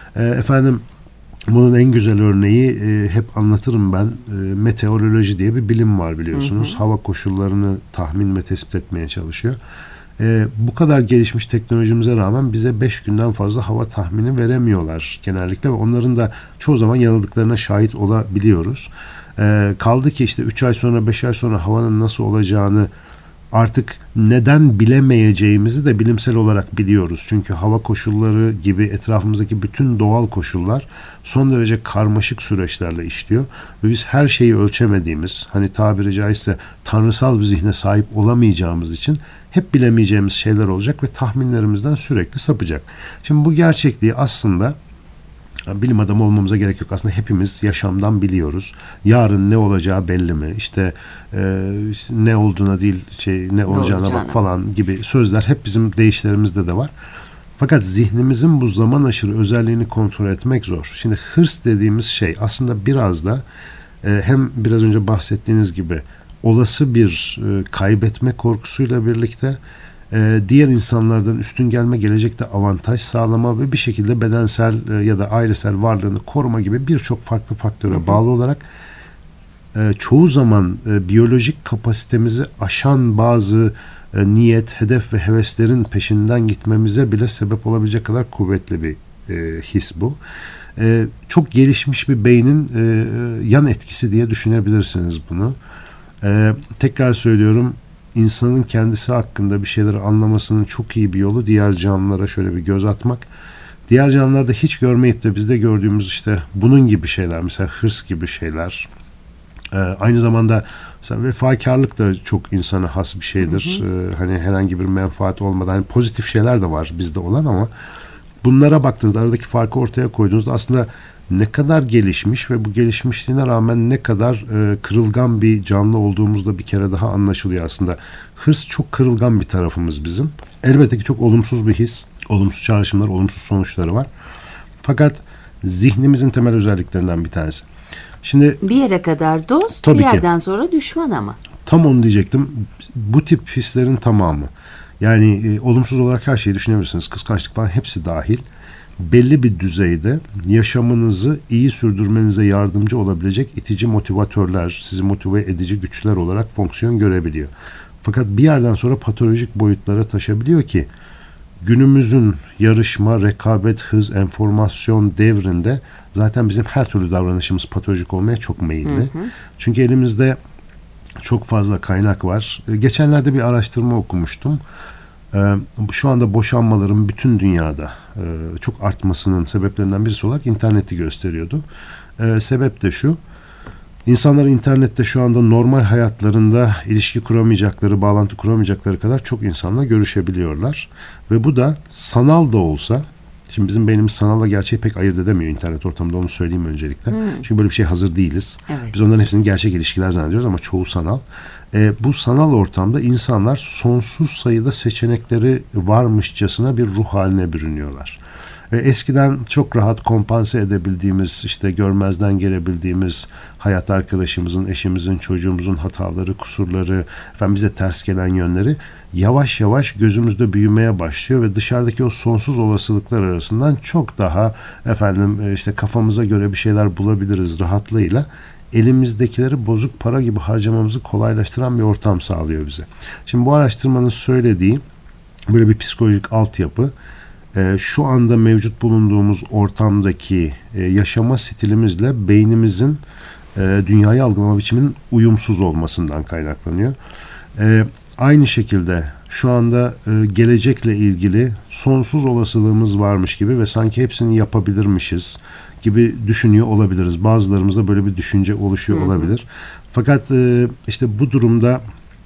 Bunun en güzel örneği hep anlatırım ben. Meteoroloji diye bir bilim var biliyorsunuz. Hava koşullarını tahmin ve tespit etmeye çalışıyor. Bu kadar gelişmiş teknolojimize rağmen bize 5 günden fazla hava tahmini veremiyorlar genellikle ve onların da çoğu zaman yanıldıklarına şahit olabiliyoruz. Kaldı ki işte 3 ay sonra 5 ay sonra havanın nasıl olacağını artık neden bilemeyeceğimizi de bilimsel olarak biliyoruz. Çünkü hava koşulları gibi etrafımızdaki bütün doğal koşullar son derece karmaşık süreçlerle işliyor. Ve biz her şeyi ölçemediğimiz, hani tabiri caizse tanrısal bir zihne sahip olamayacağımız için hep bilemeyeceğimiz şeyler olacak ve tahminlerimizden sürekli sapacak. Şimdi bu gerçekliği aslında bilim adamı olmamıza gerek yok. Aslında hepimiz yaşamdan biliyoruz. Yarın ne olacağı belli mi? İşte ne olduğuna değil, ne olacağına bak falan gibi sözler hep bizim deyişlerimizde de var. Fakat zihnimizin bu zaman aşırı özelliğini kontrol etmek zor. Şimdi hırs dediğimiz şey aslında biraz da hem biraz önce bahsettiğiniz gibi olası bir kaybetme korkusuyla birlikte diğer insanlardan üstün gelme, gelecekte avantaj sağlama ve bir şekilde bedensel ya da ailesel varlığını koruma gibi birçok farklı faktöre bağlı olarak çoğu zaman biyolojik kapasitemizi aşan bazı niyet, hedef ve heveslerin peşinden gitmemize bile sebep olabilecek kadar kuvvetli bir his bu. Çok gelişmiş bir beynin yan etkisi diye düşünebilirsiniz bunu. Tekrar söylüyorum, insanın kendisi hakkında bir şeyleri anlamasının çok iyi bir yolu diğer canlılara şöyle bir göz atmak. Diğer canlılarda hiç görmeyip de bizde gördüğümüz işte bunun gibi şeyler, mesela hırs gibi şeyler. Aynı zamanda mesela vefakarlık da çok insana has bir şeydir. Hani herhangi bir menfaat olmadan, hani pozitif şeyler de var bizde olan, ama bunlara baktığınızda, aradaki farkı ortaya koyduğunuzda aslında ne kadar gelişmiş ve bu gelişmişliğine rağmen ne kadar kırılgan bir canlı olduğumuzda bir kere daha anlaşılıyor aslında. Hırs çok kırılgan bir tarafımız bizim. Elbette ki çok olumsuz bir his. Olumsuz çağrışımlar, olumsuz sonuçları var. Fakat zihnimizin temel özelliklerinden bir tanesi. Şimdi Bir yere kadar dost, Tabii bir ki. yerden sonra düşman ama. tam onu diyecektim. Bu tip hislerin tamamı, yani olumsuz olarak her şeyi düşünebilirsiniz. Kıskançlık falan hepsi dahil. Belli bir düzeyde yaşamınızı iyi sürdürmenize yardımcı olabilecek itici motivatörler, sizi motive edici güçler olarak fonksiyon görebiliyor. Fakat bir yerden sonra patolojik boyutlara taşabiliyor ki günümüzün yarışma, rekabet, hız, enformasyon devrinde zaten bizim her türlü davranışımız patolojik olmaya çok meyilli. Çünkü elimizde çok fazla kaynak var. Geçenlerde bir araştırma okumuştum. Şu anda boşanmaların bütün dünyada çok artmasının sebeplerinden birisi olarak interneti gösteriyordu. Sebep de şu: İnsanlar internette şu anda normal hayatlarında ilişki kuramayacakları, bağlantı kuramayacakları kadar çok insanla görüşebiliyorlar. Ve bu da sanal da olsa, şimdi bizim beynimiz sanalla gerçeği pek ayırt edemiyor internet ortamında, onu söyleyeyim öncelikle. Çünkü böyle bir şey hazır değiliz. Evet. Biz onların hepsini gerçek ilişkiler zannediyoruz ama çoğu sanal. Bu sanal ortamda insanlar sonsuz sayıda seçenekleri varmışçasına bir ruh haline bürünüyorlar. Eskiden çok rahat kompanse edebildiğimiz, işte görmezden gelebildiğimiz hayat arkadaşımızın, eşimizin, çocuğumuzun hataları, kusurları, bize ters gelen yönleri yavaş yavaş gözümüzde büyümeye başlıyor ve dışarıdaki o sonsuz olasılıklar arasından çok daha işte kafamıza göre bir şeyler bulabiliriz rahatlığıyla elimizdekileri bozuk para gibi harcamamızı kolaylaştıran bir ortam sağlıyor bize. Şimdi bu araştırmanın söylediği böyle bir psikolojik altyapı, şu anda mevcut bulunduğumuz ortamdaki yaşama stilimizle beynimizin dünyayı algılama biçiminin uyumsuz olmasından kaynaklanıyor. Aynı şekilde şu anda gelecekle ilgili sonsuz olasılığımız varmış gibi ve sanki hepsini yapabilirmişiz gibi düşünüyor olabiliriz. Bazılarımızda böyle bir düşünce oluşuyor olabilir. Fakat işte bu durumda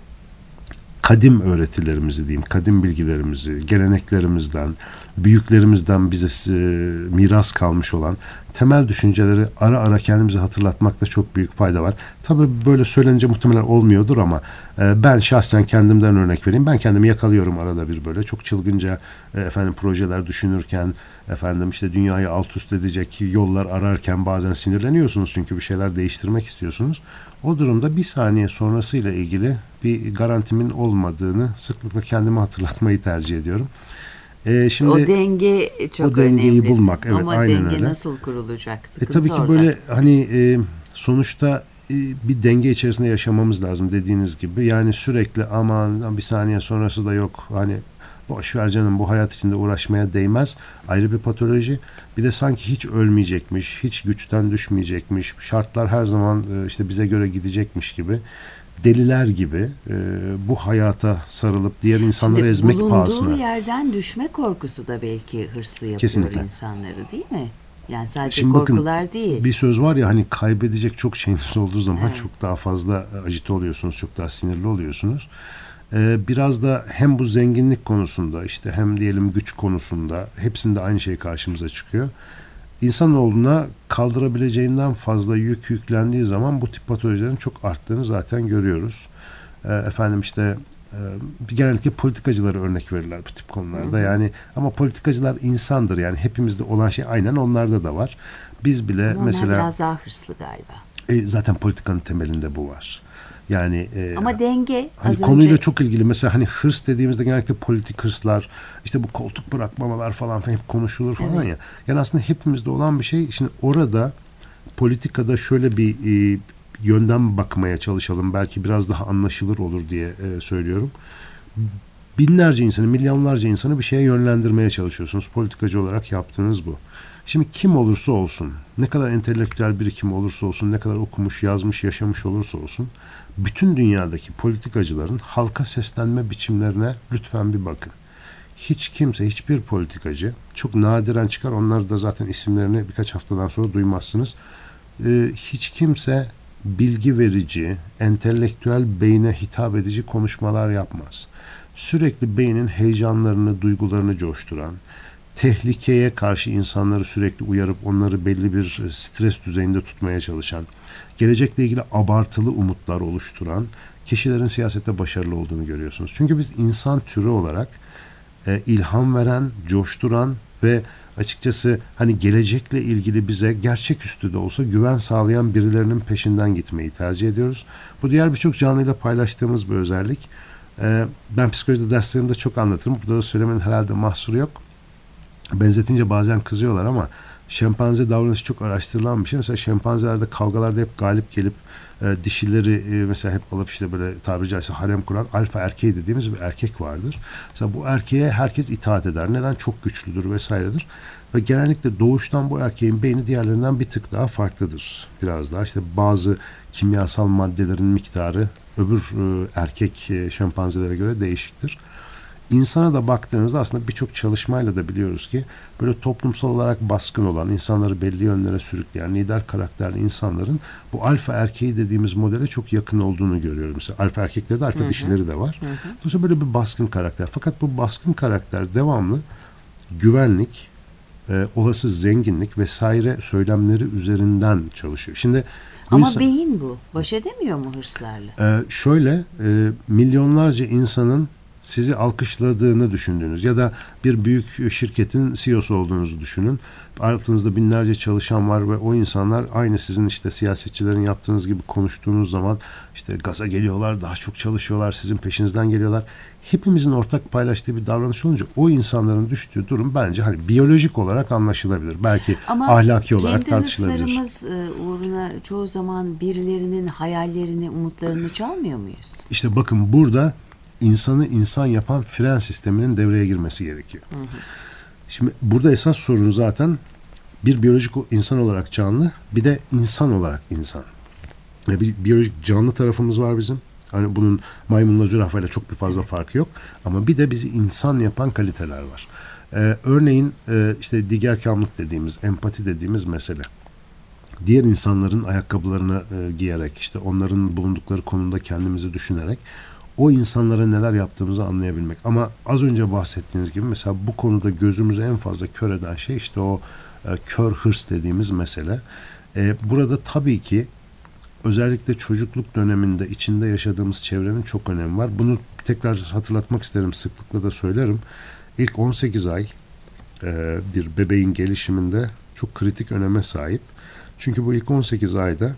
kadim öğretilerimizi diyeyim, kadim bilgilerimizi, geleneklerimizden, büyüklerimizden bize miras kalmış olan temel düşünceleri ara ara kendimize hatırlatmakta çok büyük fayda var. Tabii böyle söylenince muhtemelen olmuyordur ama ben şahsen kendimden örnek vereyim. Ben kendimi yakalıyorum arada bir böyle çok çılgınca projeler düşünürken, işte dünyayı alt üst edecek yollar ararken bazen sinirleniyorsunuz çünkü bir şeyler değiştirmek istiyorsunuz. O durumda bir saniye sonrasıyla ilgili bir garantimin olmadığını sıklıkla kendime hatırlatmayı tercih ediyorum. Şimdi o denge çok o dengeyi önemli. bulmak, evet, ama aynen denge öyle. nasıl kurulacak? Sıkıntı Tabii ki orada. böyle sonuçta bir denge içerisinde yaşamamız lazım dediğiniz gibi. Yani sürekli aman bir saniye sonrası da yok. Hani boş ver canım, bu hayat içinde uğraşmaya değmez. Ayrı bir patoloji. Bir de sanki hiç ölmeyecekmiş, hiç güçten düşmeyecekmiş. Şartlar her zaman işte bize göre gidecekmiş gibi. Deliler gibi bu hayata sarılıp diğer insanları Şimdi ezmek pahasına. bulunduğu yerden düşme korkusu da belki hırslı yapıyor Kesinlikle. insanları, değil mi? Yani sadece Şimdi bakın, korkular değil. bir söz var ya, hani kaybedecek çok şeyiniz olduğu zaman çok daha fazla agite oluyorsunuz, çok daha sinirli oluyorsunuz. Biraz da hem bu zenginlik konusunda, işte hem diyelim güç konusunda, hepsinde aynı şey karşımıza çıkıyor. İnsanoğluna kaldırabileceğinden fazla yük yüklendiği zaman bu tip patolojilerin çok arttığını zaten görüyoruz. Genellikle politikacılara örnek verirler bu tip konularda. Yani ama politikacılar insandır, yani hepimizde olan şey aynen onlarda da var. Biz bile Ama onlar mesela biraz daha hırslı galiba. zaten politikanın temelinde bu var. Yani Ama denge hani az konuyla önce çok ilgili. Mesela hani hırs dediğimizde genellikle politik hırslar, işte bu koltuk bırakmamalar falan hep konuşulur falan ya. Yani aslında hepimizde olan bir şey. Şimdi orada politikada şöyle bir yönden bakmaya çalışalım. Belki biraz daha anlaşılır olur diye söylüyorum. Binlerce insanı, milyonlarca insanı bir şeye yönlendirmeye çalışıyorsunuz. Politikacı olarak yaptığınız bu. Şimdi kim olursa olsun, ne kadar entelektüel birikim olursa olsun, ne kadar okumuş, yazmış, yaşamış olursa olsun, bütün dünyadaki politikacıların halka seslenme biçimlerine lütfen bir bakın. Hiç kimse, hiçbir politikacı, çok nadiren çıkar, onları da zaten isimlerini birkaç haftadan sonra duymazsınız. Hiç kimse bilgi verici, entelektüel beyne hitap edici konuşmalar yapmaz. Sürekli beynin heyecanlarını, duygularını coşturan, tehlikeye karşı insanları sürekli uyarıp onları belli bir stres düzeyinde tutmaya çalışan, gelecekle ilgili abartılı umutlar oluşturan kişilerin siyasette başarılı olduğunu görüyorsunuz. Çünkü biz insan türü olarak ilham veren, coşturan ve açıkçası hani gelecekle ilgili bize gerçeküstü de olsa güven sağlayan birilerinin peşinden gitmeyi tercih ediyoruz. Bu diğer birçok canlıyla paylaştığımız bir özellik. Ben psikolojide derslerimde çok anlatırım. Burada da söylemenin herhalde mahsuru yok. Benzetince bazen kızıyorlar ama şempanze davranışı çok araştırılan bir şey. Mesela şempanzelerde kavgalarda hep galip gelip dişileri mesela hep alıp işte böyle tabiri caizse harem kuran alfa erkeği dediğimiz bir erkek vardır. Mesela bu erkeğe herkes itaat eder. Neden? Çok güçlüdür vesairedir. Ve genellikle doğuştan bu erkeğin beyni diğerlerinden bir tık daha farklıdır. Biraz daha işte bazı kimyasal maddelerin miktarı öbür erkek şempanzelere göre değişiktir. İnsana da baktığınızda aslında birçok çalışmayla da biliyoruz ki böyle toplumsal olarak baskın olan, insanları belli yönlere sürükleyen, lider karakterli insanların bu alfa erkeği dediğimiz modele çok yakın olduğunu görüyoruz. Mesela alfa erkekleri de alfa dişileri de var. Dolayısıyla böyle bir baskın karakter. Fakat bu baskın karakter devamlı güvenlik, olası zenginlik vesaire söylemleri üzerinden çalışıyor. Şimdi ama beyin bu. Baş edemiyor mu hırslarla? Milyonlarca insanın sizi alkışladığını düşündüğünüz ya da bir büyük şirketin CEO'su olduğunuzu düşünün. Altınızda binlerce çalışan var ve o insanlar aynı sizin işte siyasetçilerin yaptığınız gibi konuştuğunuz zaman işte gaza geliyorlar, daha çok çalışıyorlar, sizin peşinizden geliyorlar. Hepimizin ortak paylaştığı bir davranış olunca o insanların düştüğü durum bence hani biyolojik olarak anlaşılabilir. Belki ama ahlaki olarak tartışılabilir. Ama kendi hırslarımız uğruna çoğu zaman birilerinin hayallerini, umutlarını çalmıyor muyuz? İşte bakın burada insanı insan yapan fren sisteminin devreye girmesi gerekiyor. Şimdi burada esas sorun zaten bir biyolojik insan olarak canlı, bir de insan olarak insan. Bir biyolojik canlı tarafımız var bizim. Hani bunun maymunla zürafayla çok bir fazla farkı yok. Ama bir de bizi insan yapan kaliteler var. Örneğin işte digerkamlık dediğimiz, empati dediğimiz mesele. Diğer insanların ayakkabılarını giyerek, işte onların bulundukları konumda kendimizi düşünerek o insanlara neler yaptığımızı anlayabilmek. Ama az önce bahsettiğiniz gibi mesela bu konuda gözümüzü en fazla kör eden şey işte o kör hırs dediğimiz mesele. Burada tabii ki özellikle çocukluk döneminde içinde yaşadığımız çevrenin çok önemi var. Bunu tekrar hatırlatmak isterim, sıklıkla da söylerim. İlk 18 ay bir bebeğin gelişiminde çok kritik öneme sahip. Çünkü bu ilk 18 ayda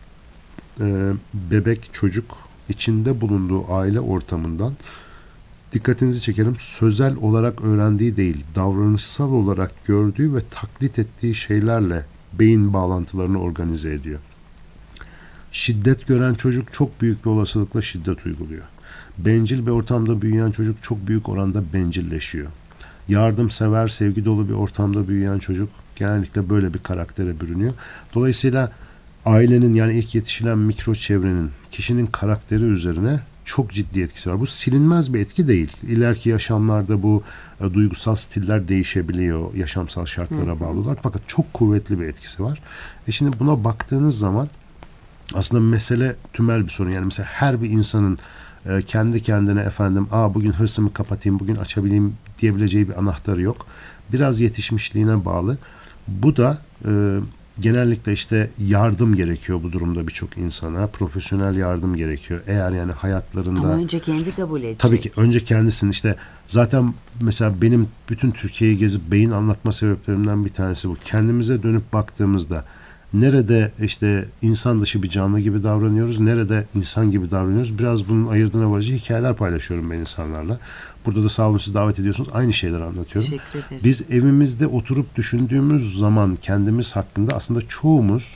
bebek, çocuk içinde bulunduğu aile ortamından dikkatinizi çekerim sözel olarak öğrendiği değil, davranışsal olarak gördüğü ve taklit ettiği şeylerle beyin bağlantılarını organize ediyor. Şiddet gören çocuk çok büyük bir olasılıkla şiddet uyguluyor. Bencil bir ortamda büyüyen çocuk çok büyük oranda bencilleşiyor. Yardımsever, sevgi dolu bir ortamda büyüyen çocuk genellikle böyle bir karaktere bürünüyor. Dolayısıyla ailenin yani ilk yetişilen mikro çevrenin kişinin karakteri üzerine çok ciddi etkisi var. Bu silinmez bir etki değil. İleriki yaşamlarda bu duygusal stiller değişebiliyor. Yaşamsal şartlara bağlı olarak. Fakat çok kuvvetli bir etkisi var. Şimdi buna baktığınız zaman aslında mesele tümel bir sorun. Yani mesela her bir insanın kendi kendine bugün hırsımı kapatayım, bugün açabileyim diyebileceği bir anahtarı yok. Biraz yetişmişliğine bağlı. Bu da genellikle işte yardım gerekiyor bu durumda birçok insana. Profesyonel yardım gerekiyor. Eğer yani hayatlarında... Ama önce kendi kabul edecek. Tabii ki önce kendisini işte zaten mesela benim bütün Türkiye'yi gezip beyin anlatma sebeplerimden bir tanesi bu. Kendimize dönüp baktığımızda nerede işte insan dışı bir canlı gibi davranıyoruz, nerede insan gibi davranıyoruz. Biraz bunun ayırdığına varıcı hikayeler paylaşıyorum ben insanlarla. Burada da sağ olun siz davet ediyorsunuz. Aynı şeyleri anlatıyorum. Teşekkür ederiz. Biz evimizde oturup düşündüğümüz zaman kendimiz hakkında aslında çoğumuz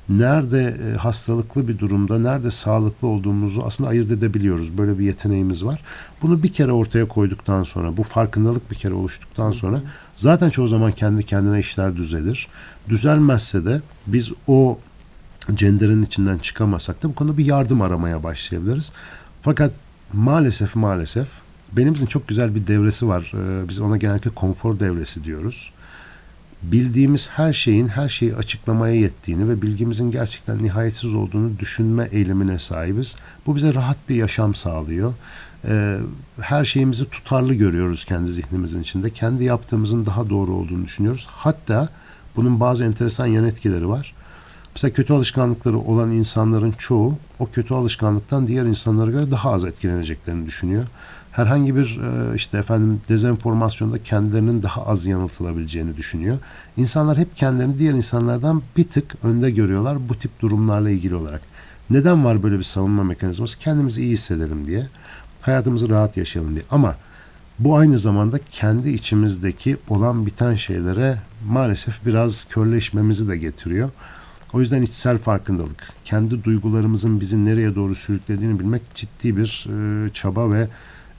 nerede hastalıklı bir durumda, nerede sağlıklı olduğumuzu aslında ayırt edebiliyoruz. Böyle bir yeteneğimiz var. Bunu bir kere ortaya koyduktan sonra, bu farkındalık bir kere oluştuktan sonra zaten çoğu zaman kendi kendine işler düzelir. Düzelmezse de biz o cenderenin içinden çıkamasak da bu konuda bir yardım aramaya başlayabiliriz. Fakat maalesef beynimizin çok güzel bir devresi var. Biz ona genellikle konfor devresi diyoruz. Bildiğimiz her şeyi açıklamaya yettiğini ve bilgimizin gerçekten nihayetsiz olduğunu düşünme eğilimine sahibiz. Bu bize rahat bir yaşam sağlıyor. Her şeyimizi tutarlı görüyoruz kendi zihnimizin içinde. Kendi yaptığımızın daha doğru olduğunu düşünüyoruz. Hatta bunun bazı enteresan yan etkileri var. Mesela kötü alışkanlıkları olan insanların çoğu o kötü alışkanlıktan diğer insanlara göre daha az etkileneceklerini düşünüyor. Herhangi bir dezenformasyonda kendilerinin daha az yanıltılabileceğini düşünüyor. İnsanlar hep kendilerini diğer insanlardan bir tık önde görüyorlar bu tip durumlarla ilgili olarak. Neden var böyle bir savunma mekanizması? Kendimizi iyi hissedelim diye, hayatımızı rahat yaşayalım diye. Ama bu aynı zamanda kendi içimizdeki olan biten şeylere maalesef biraz körleşmemizi de getiriyor. O yüzden içsel farkındalık, kendi duygularımızın bizi nereye doğru sürüklediğini bilmek ciddi bir çaba ve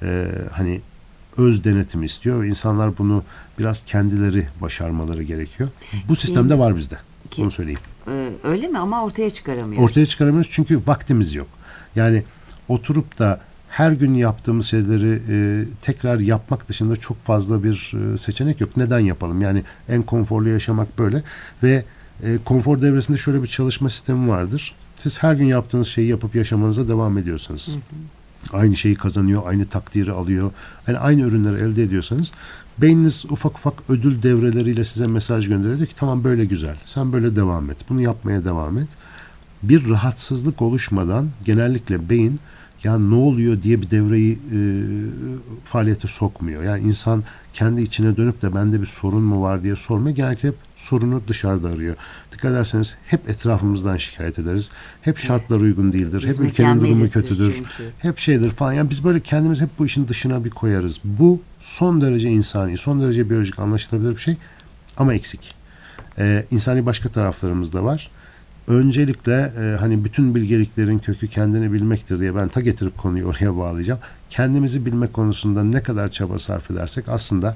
öz denetimi istiyor. İnsanlar bunu biraz kendileri başarmaları gerekiyor. Bu sistemde var bizde. Bunu söyleyeyim. Öyle mi? Ama ortaya çıkaramıyoruz. Ortaya çıkaramıyoruz çünkü vaktimiz yok. Yani oturup da her gün yaptığımız şeyleri tekrar yapmak dışında çok fazla bir seçenek yok. Neden yapalım? Yani en konforlu yaşamak böyle ve konfor devresinde şöyle bir çalışma sistemi vardır. Siz her gün yaptığınız şeyi yapıp yaşamanıza devam ediyorsanız, aynı şeyi kazanıyor, aynı takdiri alıyor, yani aynı ürünleri elde ediyorsanız, beyniniz ufak ufak ödül devreleriyle size mesaj gönderiyor. Diyor ki tamam böyle güzel, sen böyle devam et, bunu yapmaya devam et. Bir rahatsızlık oluşmadan genellikle beyin ya ne oluyor diye bir devreyi faaliyete sokmuyor. Yani insan kendi içine dönüp de bende bir sorun mu var diye sormuyor. Genellikle hep sorunu dışarıda arıyor. Dikkat ederseniz hep etrafımızdan şikayet ederiz. Hep şartlar uygun değildir. Hep ülkenin durumu kötüdür. Çünkü. Hep şeydir falan. Yani biz böyle kendimiz hep bu işin dışına bir koyarız. Bu son derece insani, son derece biyolojik anlaşılabilir bir şey ama eksik. İnsani başka taraflarımız da var. Öncelikle bütün bilgeliklerin kökü kendini bilmektir diye ben getirip konuyu oraya bağlayacağım. Kendimizi bilme konusunda ne kadar çaba sarf edersek aslında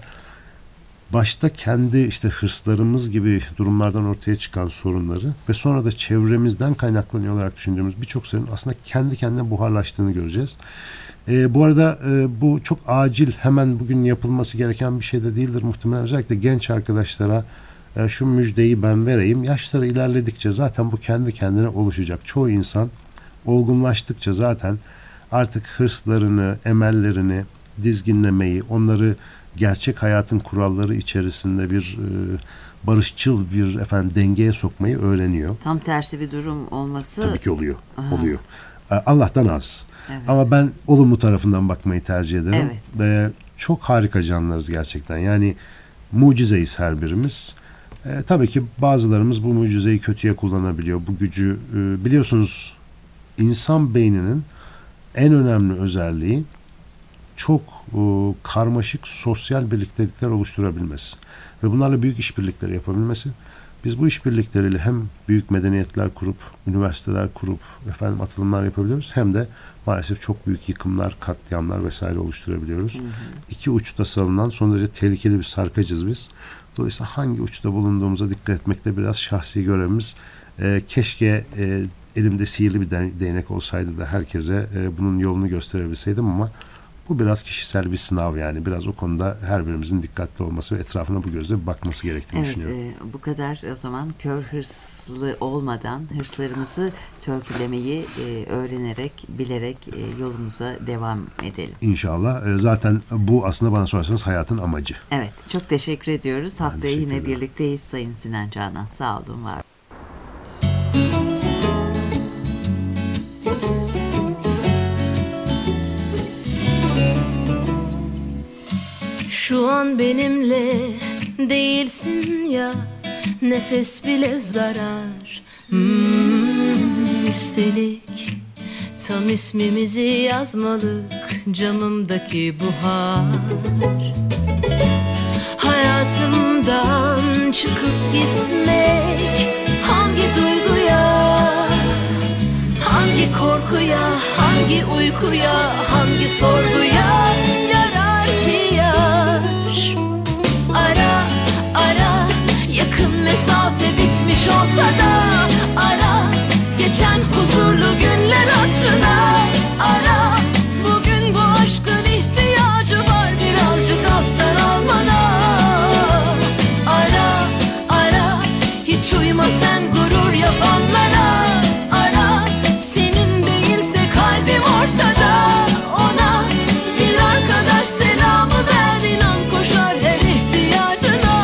başta kendi hırslarımız gibi durumlardan ortaya çıkan sorunları ve sonra da çevremizden kaynaklanıyor olarak düşündüğümüz birçok sorunun aslında kendi kendine buharlaştığını göreceğiz. Bu arada bu çok acil, hemen bugün yapılması gereken bir şey de değildir muhtemelen. Özellikle genç arkadaşlara şu müjdeyi ben vereyim. Yaşları ilerledikçe zaten bu kendi kendine oluşacak. Çoğu insan olgunlaştıkça zaten artık hırslarını, emellerini dizginlemeyi, onları gerçek hayatın kuralları içerisinde bir barışçıl bir dengeye sokmayı öğreniyor. Tam tersi bir durum olması... Tabii ki oluyor. Oluyor. Allah'tan az. Evet. Ama ben olumlu tarafından bakmayı tercih ederim. Evet. Çok harika canlılarız gerçekten. Yani mucizeyiz her birimiz. Tabii ki bazılarımız bu mucizeyi kötüye kullanabiliyor. Bu gücü biliyorsunuz, insan beyninin en önemli özelliği çok karmaşık sosyal birliktelikler oluşturabilmesi ve bunlarla büyük işbirlikleri yapabilmesi. Biz bu işbirlikleriyle hem büyük medeniyetler kurup, üniversiteler kurup atılımlar yapabiliyoruz, hem de maalesef çok büyük yıkımlar, katliamlar vesaire oluşturabiliyoruz. İki uçta salınan son derece tehlikeli bir sarkacız biz. Dolayısıyla hangi uçta bulunduğumuza dikkat etmekte biraz şahsi görevimiz. Keşke elimde sihirli bir değnek olsaydı da herkese bunun yolunu gösterebilseydim ama bu biraz kişisel bir sınav yani. Biraz o konuda her birimizin dikkatli olması ve etrafına bu gözle bakması gerektiğini düşünüyorum. Bu kadar o zaman kör hırslı olmadan hırslarımızı törpülemeyi öğrenerek, bilerek yolumuza devam edelim. İnşallah. Zaten bu aslında bana sorarsanız hayatın amacı. Evet. Çok teşekkür ediyoruz. Haftaya yine birlikteyiz Sayın Sinan Canan. Sağ olun, var olun. Şu an benimle değilsin ya, nefes bile zarar. Üstelik tam ismimizi yazmalık camımdaki buhar. Hayatımdan çıkıp gitmek hangi duyguya hangi korkuya, hangi uykuya, hangi sorguya yarar ki yar? Ara, ara, yakın mesafe bitmiş olsa da ara, geçen huzurlu günler hatırına ara. Bugün bu aşkın ihtiyacı var birazcık alttan almana. Ara, ara, hiç uyuma sen gurur yapanlara. Ara, senin değilse kalbim ortada. Ona bir arkadaş selamı ver, inan koşar her ihtiyacına.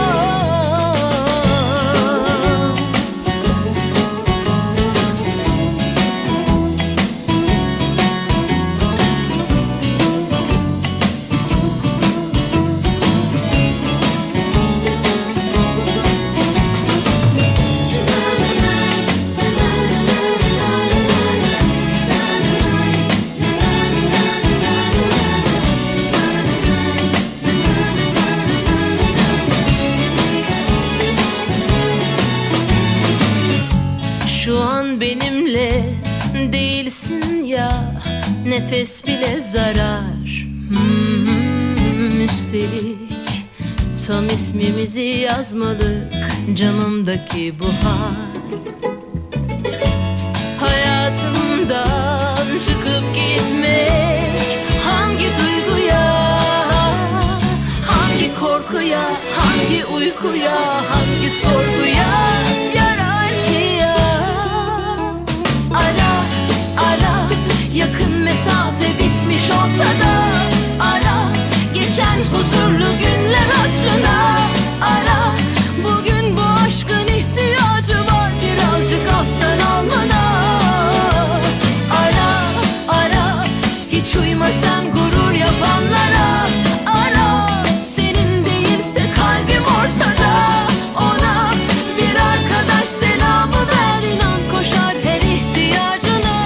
Şu an benimle değilsin ya, nefes bile zarar. Üstelik tam ismimizi yazmadık camımdaki buhar. Hayatımdan çıkıp gitmek hangi duyguya, hangi korkuya, hangi uykuya, hangi sorguya yarar ki ya? Ara, ara, yakın mesafe bitmiş olsa da ara, geçen huzurlu günler hatırına ara. Bugün bu aşkın ihtiyacı var birazcık alttan almana. Ara, ara, hiç uyuma sen gurur yapanlara. Ara, senin değilse kalbim ortada. Ona bir arkadaş selamı ver, inan koşar her ihtiyacına.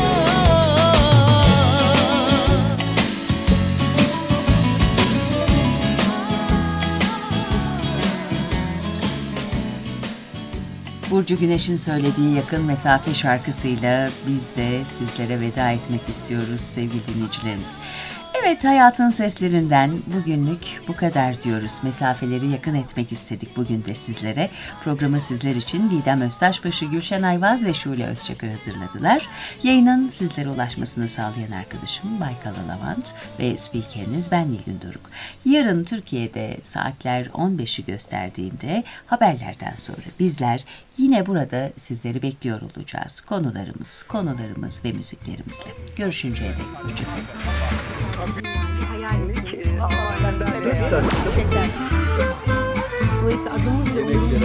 Burcu Güneş'in söylediği Yakın Mesafe şarkısıyla biz de sizlere veda etmek istiyoruz sevgili dinleyicilerimiz. Evet, hayatın seslerinden bugünlük bu kadar diyoruz. Mesafeleri yakın etmek istedik bugün de sizlere. Programı sizler için Didem Öztaşbaşı, Gülşen Ayvaz ve Şule Özçakır hazırladılar. Yayının sizlere ulaşmasını sağlayan arkadaşım Baykal Alavant ve spikeriniz ben Nilgün Doruk. Yarın Türkiye'de saatler 15'i gösterdiğinde haberlerden sonra bizler yine burada sizleri bekliyor olacağız. Konularımız ve müziklerimizle. Görüşünceye dek hoşçakalın.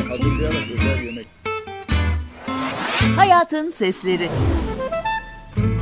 Hayatın Sesleri.